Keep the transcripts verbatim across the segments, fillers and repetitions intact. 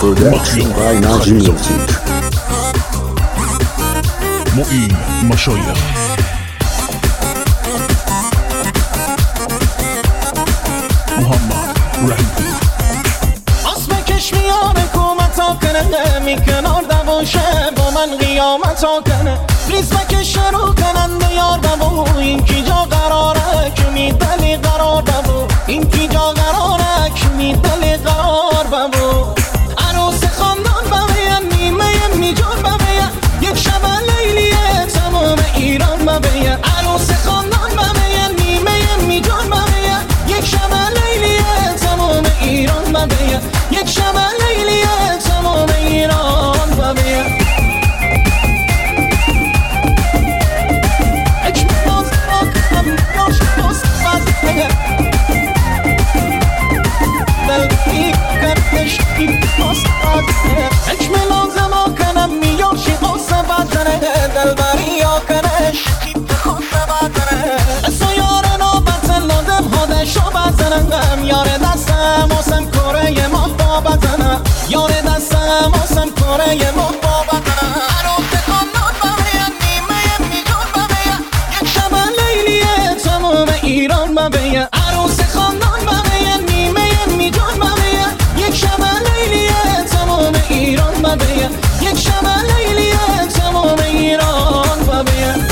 Production by Naji Music. معین مشایخ محمد رحیم اسم کش میان حکومتا کنه می کنار دواشه با من قیامتا کنه ریز مکش رو کننده یار بابو این کی جا قراره که می دلی قرار بابو این کی جا قراره که می دلی قرار بابو عروس خاندان ببین نیمه میجان ببین یک شب لیلیه تمام ایران ببین عروس خاندان ببین نیمه میجان ببین یک شب لیلیه تمام ایران ببین یک شب لیلیه تمام ایران ببین اجم لازم آکنم میار شی قصه بدنه دلبری آکنش خصه بدنه اسو یار نوبت لازم خودشو بزنم یار دستم آسم کره محبا بزنم یار دستم آسم کره محبا بزنم عروس خاندان ببین نیمه میجان ببین یک شب لیلیه تمام ایران ببین عروس خاندان ببین نیمه میجان ببین یک شب لیلیه تمام ایران ببین یک شب لیلیه تمام ایران ببین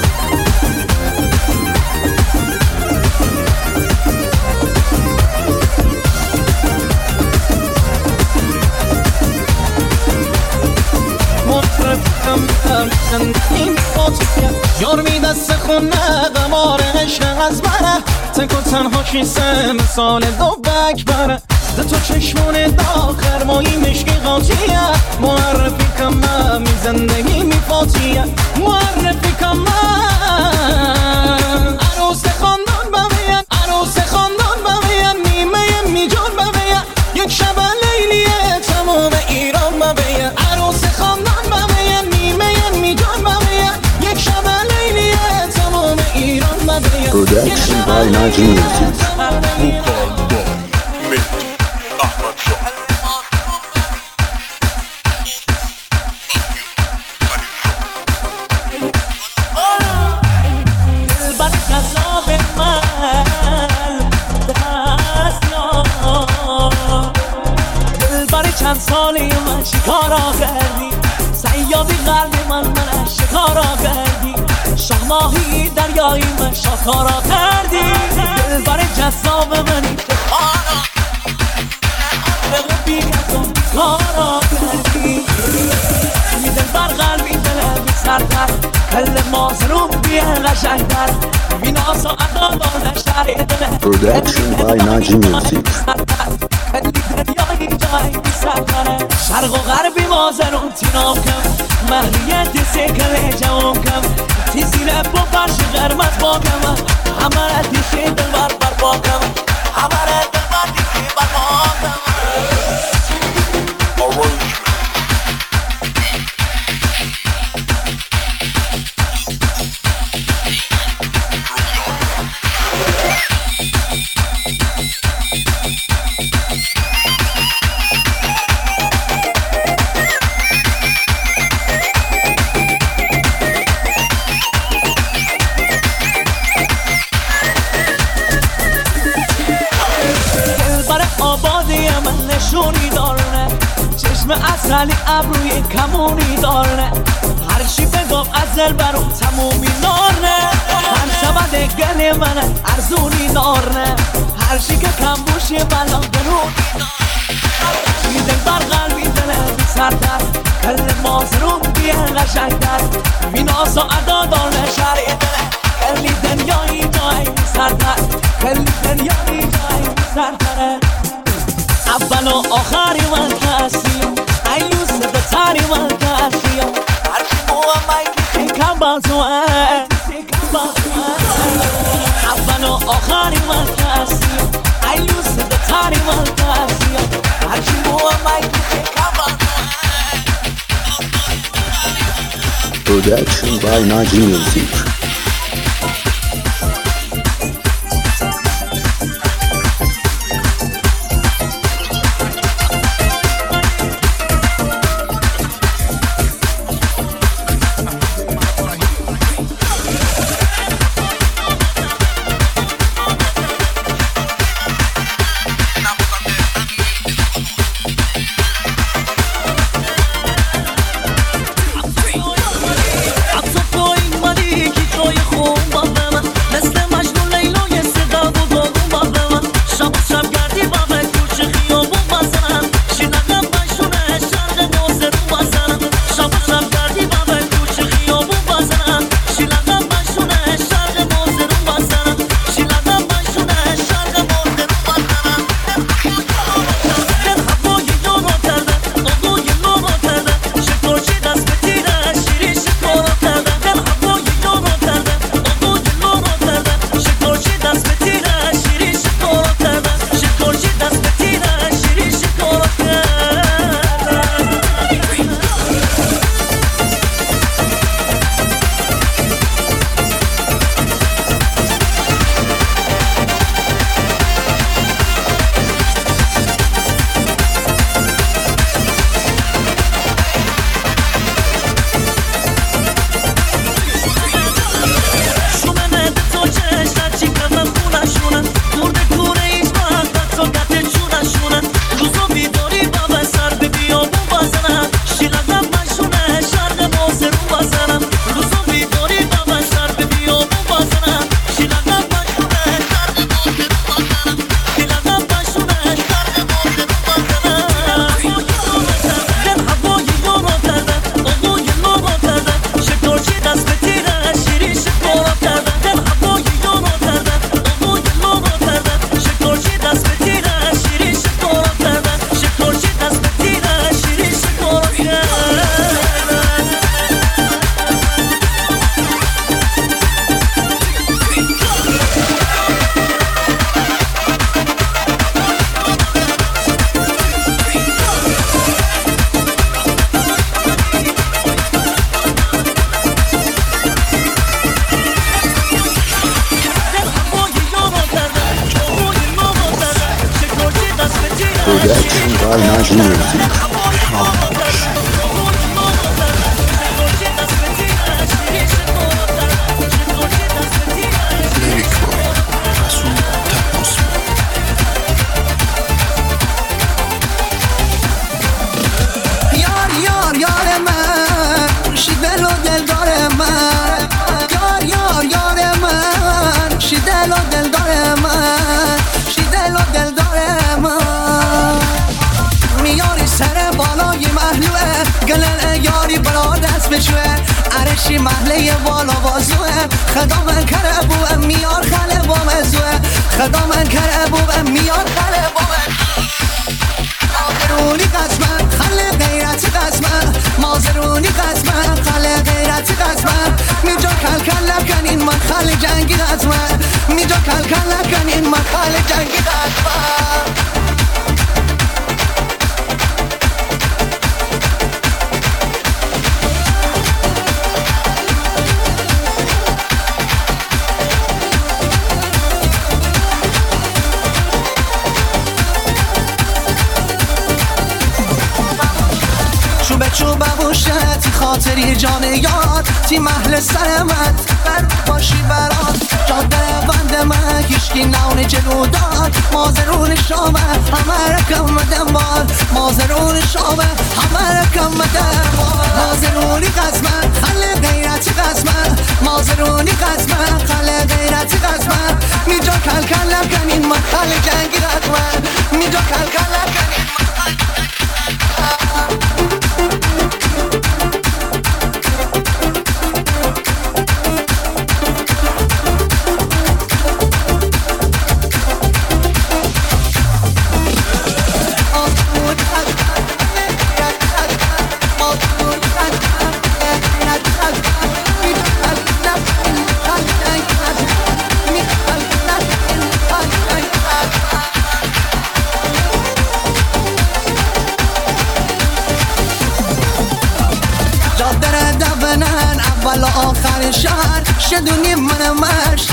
یار می دست خونه قمار عشق از بره تک و تنها شیسه مثال دو بک بره ده تو چشمون داخر مایی مشکی قاطیه معرفی کم من می زندگی می فاتیه معرفی کم من عروس خاندان ببین عروس خاندان ببین نیمه میجان ببین یک شب لیلیه تمام ایران ببین عروس خاندان ببین نیمه میجان ببین یک شب لیلیه تمام ایران ببین Production by Naji Music. چند سالی من شکارا کردی سیادی قلب من من شکارا کردی شهماهی دریایی من شکارا کردی دل بر جذاب منی بگو بیگتون کارا کردی دل بر قلبی دل بی سرتر کل مازرون بیه قشنگتر بیناس و عدالانش در دل Production by Naji Music. شرق و غربی مازرون تینام کم محلیت سکل جوام کم تی زیر با فرش قرمز با کم همه دیشه دل بر بر با کم همه دل بر دیشه بر با کم نشونی دارنه چشم اصلی ابروی کمونی دارنه هر چی بگم از دل برام تمومی نارنه هر شبد گل من ارزونی دارنه هر چی که کم بوشی بلا گنونی دارنه دل بر قلبی دل بی سرتر کل مازرون بیه قشنگتر بیناس و عدا دارنه شرع دل کلی دنیایی جایی بی سرتر کلی دنیایی جایی بی سرتره اول و آخری من کسیم ایوس بتری من کسیم هرچی موامای که کم بازوه اول و آخری من کسیم ایوس بتری من کسیم هرچی موامای که کم بازوه Production by Naji Music. Production by Naji Music. Lyric Boy رسول تقص یار یار یار من شی دل و دلدار من یار یار یار من شی دل و دلدار من شی دل و دلدار من میاری سر بالای محلوه گلن یاری برا دست بشوه عرشی محله بالا بازوه خدا من کره بوه میار خله با مزوه خدا من کره بوه میار خله با مازرونی قسمه خله غیرتی قسمه مازرونی قسمه خله غیرتی قسمه میجا کل کل لکنین من خله جنگی قسمه میجا کل کل لکنین من خله جنگی قسمه چوبه چوبه بوشه تی خاطری جان یاد تی محل سرمت بر باشی برات جاده بند من کشکی نون جلو داد مازرون شامه همه رکم دنبال مازرون شامه همه رکم دنبال مازرونی قسمه خله غیرتی قسمه مازرونی قسمه خله غیرتی قسمه میجا کل کل لکنین من خله جنگی قسمه میجا کل کل لکنین اول آخر شهر شدونی من مرش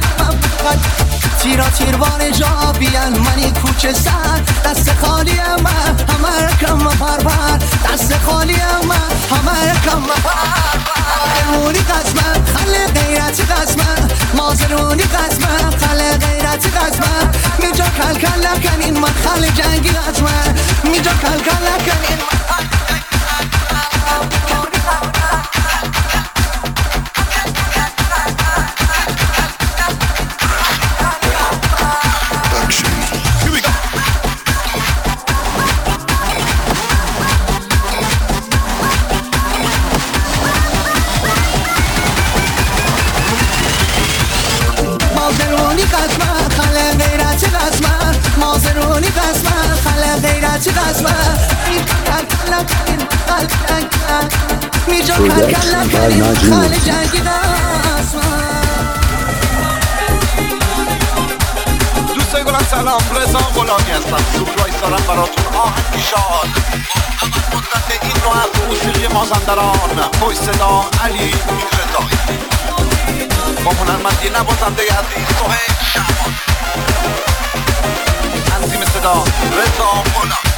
تیرا تیروان جا بیان منی کوچه سر دست خالی من همه رکم پرپر دست خالی من همه رکم پرپر مازرونی قسمه خله غیرتی قسمه مازرونی قسمه خله غیرتی قسمه میجا کل کل لکنین من خله جنگی قسمه میجا کل کل لکنین مازرونی قسمه خله غیرتی قسمه مازرونی قسمه خله غیرتی قسمه میجا کل کل کنیم خله جنگی قسمه دوستای گلم سلام، رضا غلامی هستم. سورپرایز دارم براتون آهنگی شاد اول مدت این نوع از موسیقی مازندران پشت صدا علی رضایی با هنرمندی نوازنده عزیز سهیل شعبان تنظیم صدا رضا غلامی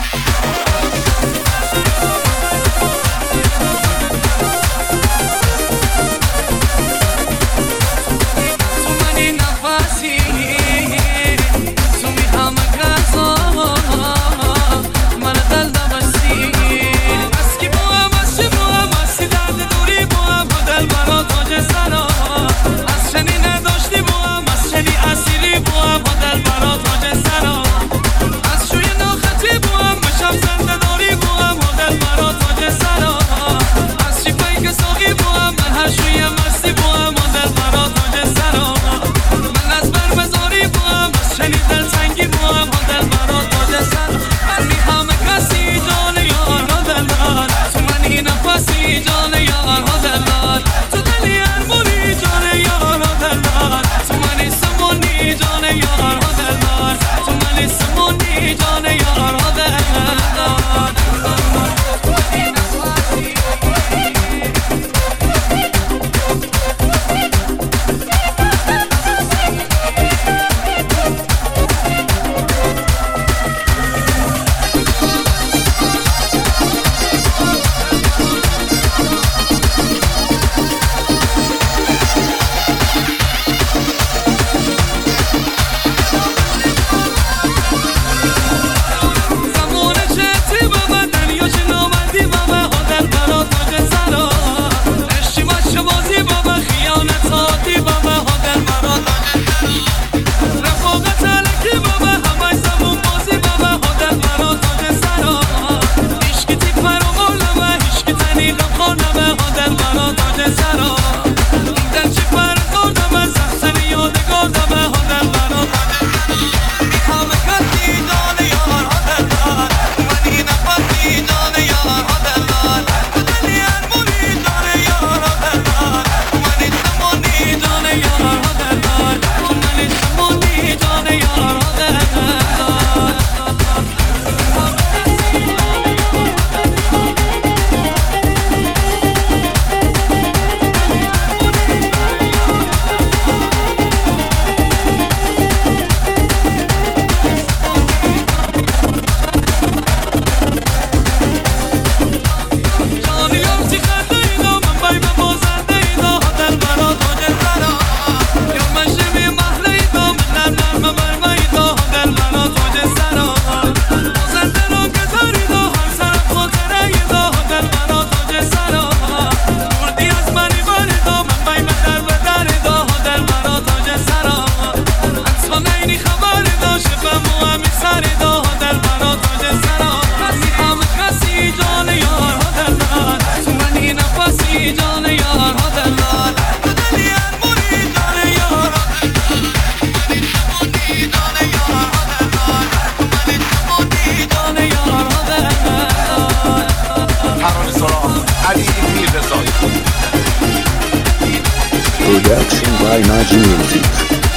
اسیری با دل برات تاج سرا از شوی ناخطی با Production by Naji Music.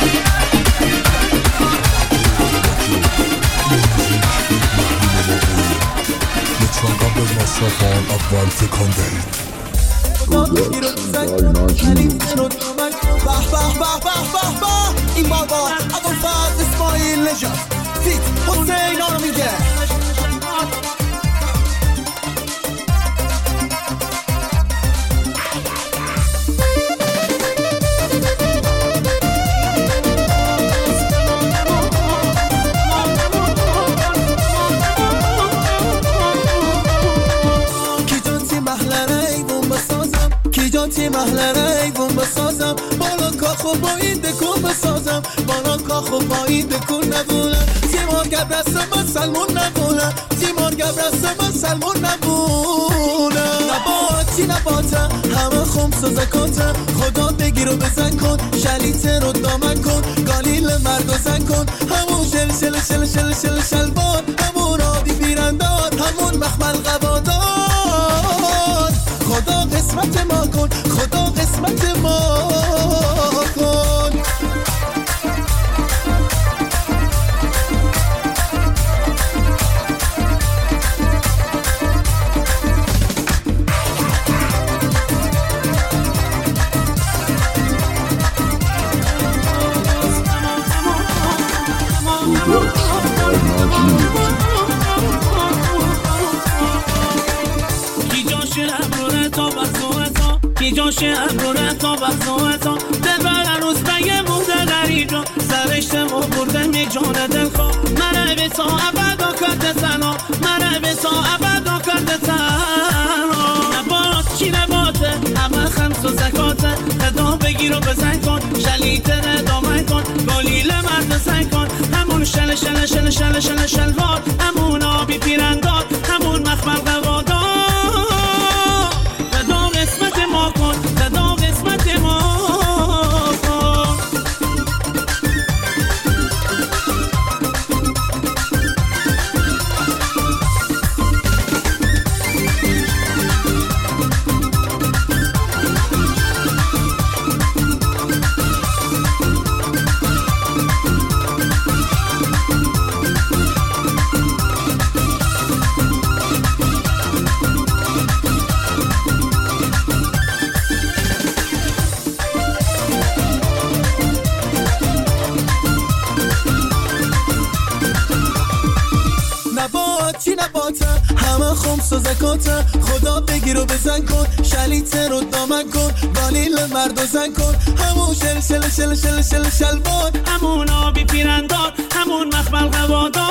لطفا قبل از مصرف آن اول تکان دهید. Production by Naji Music. این بابا ابوالفضل اسماعیل نژاد فیت حسین آنو میگه تی محلره ایوون بسازم بالا کاخو با این دکون بسازم بالا کاخو با این دکون نبولم تیمار گبرستم من سلمون نبولم تیمار گبرستم من سلمون نبولم نبات چی نباتم همه خمس و زکاتم خدا بگیر و بزن کن شلیته رو دامن کن گالیل مرد و زن کن همون شل شل شل شل شل شلوار همون آبی بیرندار همون مخمل قبادار خدا قسمت ما کن خدا قسمت ما کن جاشه ابرونه تا بخصوه تا دبر هنوز بگه مونده غریجا سرشتم و بردم یک جان دلخواه منه به تا ابدا کرده تنها منه به تا ابدا کرده تنها نبات چی نباته همه خمس و زکاته خدا بگیر و بزن کن شلیته ندامن کن گالیل مرد زن کن همون شل شل شل شل شل شلوار همون آبی پیرندار همون مخمل قوادار همه خمس و زکاته خدا بگیر و بزن کن شلیته رو دامن کن گالیل مرد و زن کن همون شل شل شل شل شل شلوار همون آبی پیرندار همون مخمل قوادار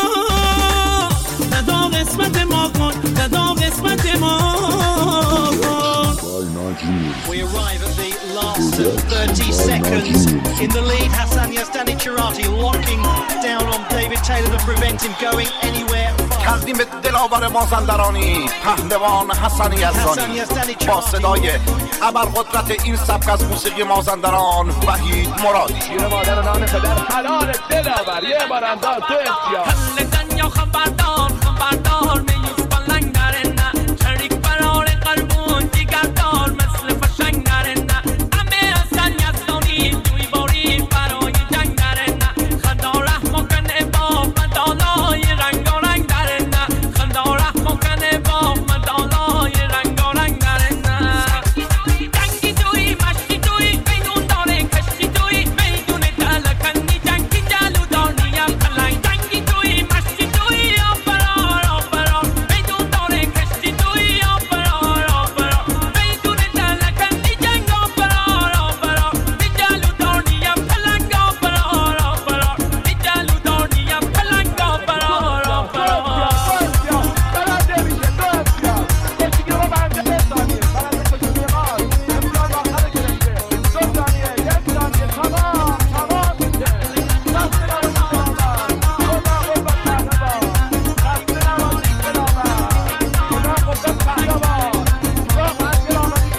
خدا قسمت ما کن خدا قسمت ما کن. We arrive at the last thirty seconds in the lead. Hassan Yazdani Kirati locking down on David Taylor to prevent him going anywhere. کردیم به دلاور مازندرانی پهلوان حسن یزدانی با صدای ابرقدرت این سبک از موسیقی مازندران وحید مرادی. شیر مادر نان پدر حلال دلاور یه بار انداز تو امتیاز حل دنیا خبردار خبردار میوز بلنگ درنه شریک برار قلبون دیگردار مثل فشنگ درنه همه حسن یزدانی دوی باری برای جنگ درنه خدا رحم کنه با مدالای رنگ و رنگ درنه خدا رحم کنه با مدالای رنگ و رنگ درنه جنگی دوی مشتی دوی میدون داره کشتی دوی میدون دلکنی جنگی جلو داریم پلنگ جنگی دوی مشتی دوی آفرار آفرار میدون داره کشتی دوی آفرار آفرار میدون دلکنی جنگ آفرار آفرار جلو داریم پلنگ آفرار آفرار جلو داریم پلنگ آفرار آفرار برنده میشه دو امتیاز کشتی که رو برنده به ثانیه برنده کشتی ماز امتیاز آخر گرفته دو ثانیه یک ثانیه تمام تمام میشه خسته نباشید دلاور خدا قوت پهلوان خسته نباشید دلاور خدا قوت پهلوان واقعا گرامی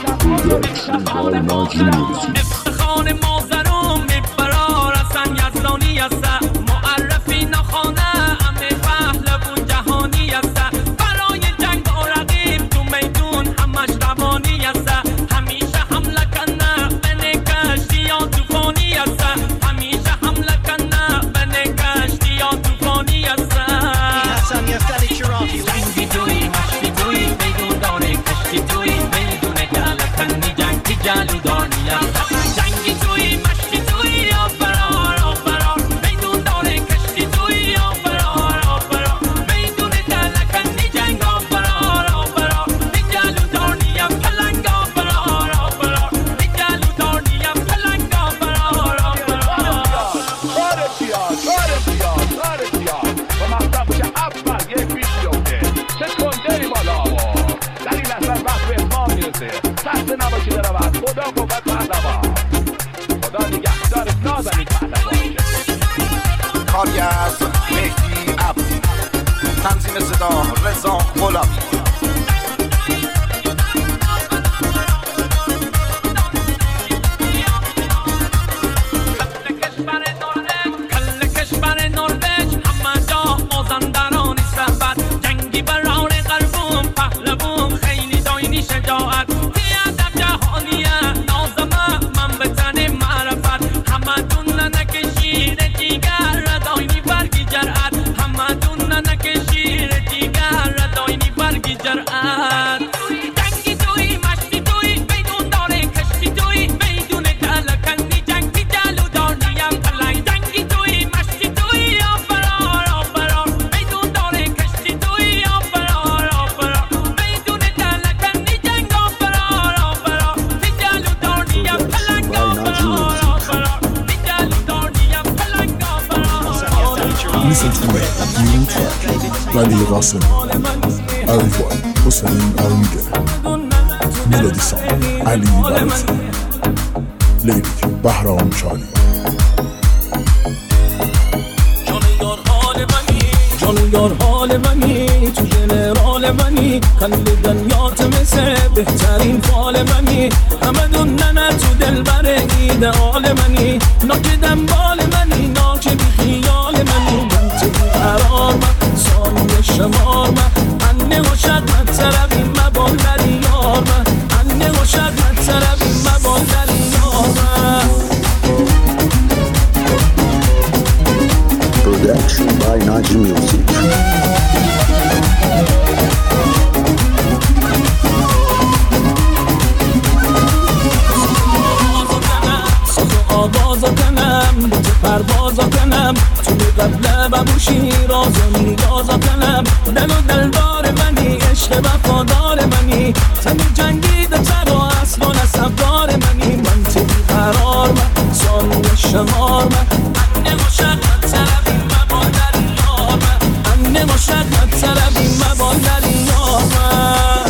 افتخار مازرم میبرار حسن یزدانی است معرفی نخانه همه پهلوان جهانی است برای جنگ و رقیب تو میدون همش روانی است همیشه حمله کنه بنکش اول یک ویدیوه سکنده ای بالا آقا در این لحظه وقت به اتمام میرسه خسته نباشید رود خدا قوت پهلوان خدا نگهدارت نازنین پهلوان کاری از مهدی عبدی تنظیم صدا رضا غلامی Listen to me, new track ولی قاسم Arifai حسین آرمیگه ملودی سان علی بلوطی لیلیک بهرام چالی جان یار حال منی تو جنرال منی کل دنیات مثل بهترین فال منی همه دونن تو دل بر ایدئال منی ناک دنبال منی ناک بی خیال منی من تو قرار من ثانیه شمار من انه و شد من طرفی مبال در یار من انه و شد من طرفی مبال در یار من Production by Naji Music. آوازا کنم با تو پروازا کنم تو قبله ببوشی رازا نیازا کنم دل و دلدار منی عشق وفادار منی تن جنگیده تر و اصل و نصبدار منی من تو بیقرار من ثانیه شمار من انه مشد من طرفی مبال در یار من انه مشد من طرفی مبال در یار من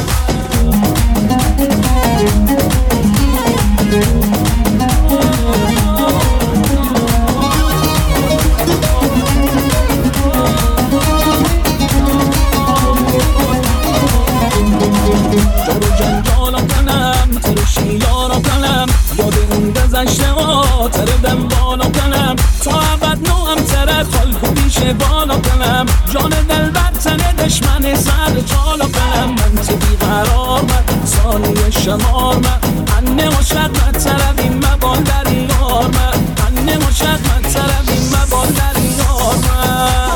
جارو جنجالا کنم ترشی یارا کنم یاد اون گذشته ها تر دنبالا کنم تا عبد نوم تره خالکو بیشه بالا کنم جان دل بر تنه دشمن سر چالا کنم من تو بیقرار من ثانیه شمار من انه و شد من طرفی مبال در یار من انه و شد من طرفی مبال در یار من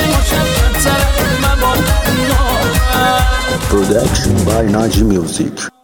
Production by Naji Music.